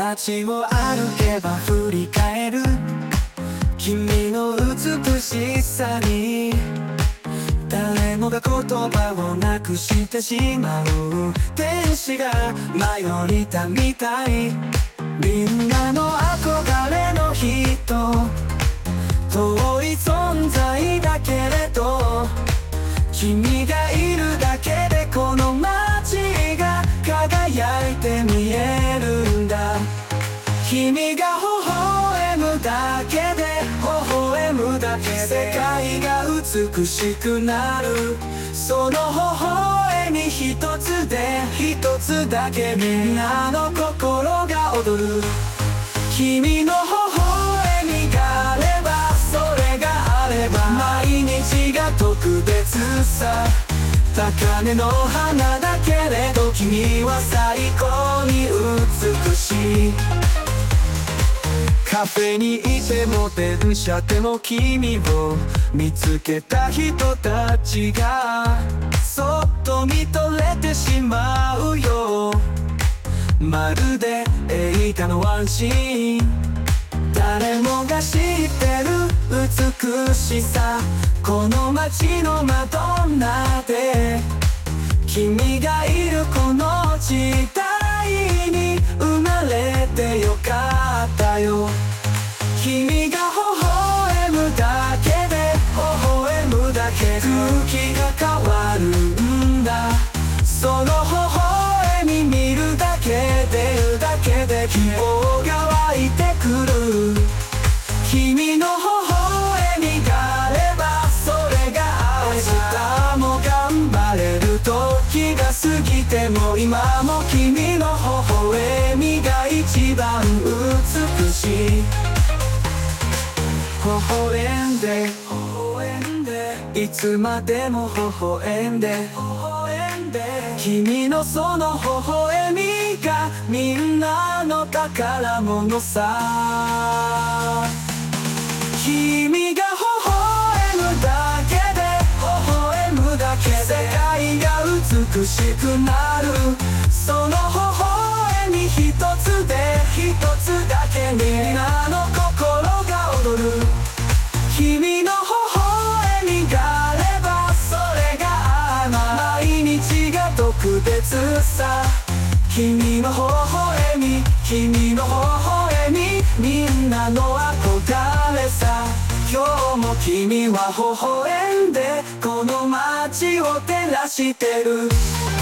街を歩けば振り返る君の美しさに誰もが言葉をなくしてしまう天使が舞い降りたみたいみんなの憧れの人遠い存在だけれど君がいるだけでこの街が輝いて見えるんだ君が微笑むだけで微笑むだけで世界が美しくなるその微笑み一つで一つだけみんなの心が踊る君の微笑みがあればそれがあれば毎日が特別さ高嶺の花だけれど君は最高に美しいカフェにいても電車でも君を見つけた人たちがそっと見とれてしまうよまるで映画のワンシーン誰もが知ってる美しさこの街のマドンナで君がいるこの時代に生まれてよかったよ君が微笑むだけで微笑むだけ空気が変わるんだその微笑み見るだけでるだけで希望が湧いてくる君の微笑みがあればそれがあれば明日も頑張れる時が過ぎても今も君の微笑みが一番美しい微笑んでいつまでも微笑んで君のその微笑みがみんなの宝物さ君が微笑むだけで微笑むだけで世界が美しくなるその微笑み一つで一つだけみんなの心が踊る君の微笑みがあればそれがあれば毎日が特別さ君の微笑み君の微笑みみんなの憧れさ今日も君は微笑んでこの街を照らしてる